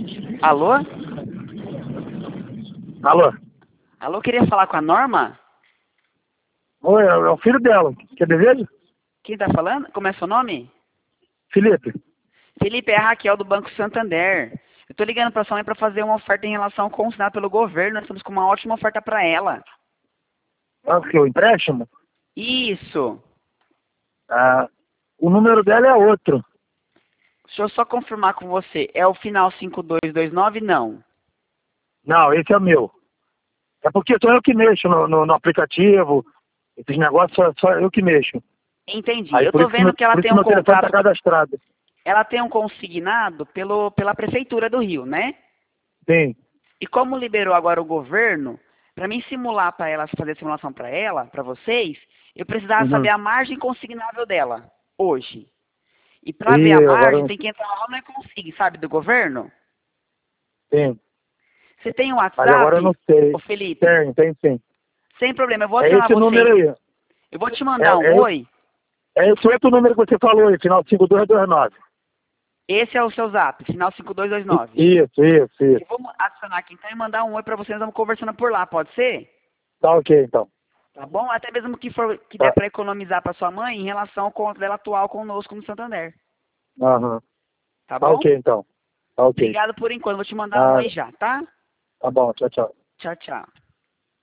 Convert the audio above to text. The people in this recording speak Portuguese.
Alô? Alô? Alô, queria falar com a Norma? Oi, é o filho dela. Quer desejo? Quem tá falando? Como é seu nome? Felipe. Felipe, é a Raquel do Banco Santander. Eu tô ligando pra sua mãe pra fazer uma oferta em relação ao consignado pelo governo. Nós estamos com uma ótima oferta pra ela. Ah, o que? O empréstimo? Isso. Ah, o número dela é outro. Deixa eu só confirmar com você. É o final 5229? Não. Não, esse é o meu. É porque sou eu que mexo no aplicativo. Esses negócios só eu que mexo. Entendi. Aí Eu tô vendo que ela por isso tem que um meu telefone está contrato. cadastrado. Ela tem um consignado pela Prefeitura do Rio, né? Sim. E como liberou agora o governo, para mim simular para ela, fazer a simulação para ela, para vocês, eu precisava saber Uhum. a margem consignável dela, hoje. E para ver a E margem, agora, tem que entrar lá no Consigne, sabe, do governo. sim. Você tem um Mas agora eu WhatsApp, não sei. ô Felipe? Tem sim. Sem problema, eu vou É adicionar esse número você. aí. Eu vou te mandar um É, é, oi. é esse outro número que você falou aí, final 5229. Esse é o seu zap, final 5229. Isso. Eu vou adicionar aqui então e mandar um oi para vocês, nós vamos conversando por lá, pode ser? Tá ok, então. Tá bom? Até mesmo que der Tá. para economizar para sua mãe em relação ao conto dela atual conosco no Santander. Aham. Tá Tá bom? ok, então. Tá ok. Obrigado por enquanto. Vou te mandar um Ah, oi já, tá? tá bom, tchau. Tchau, tchau.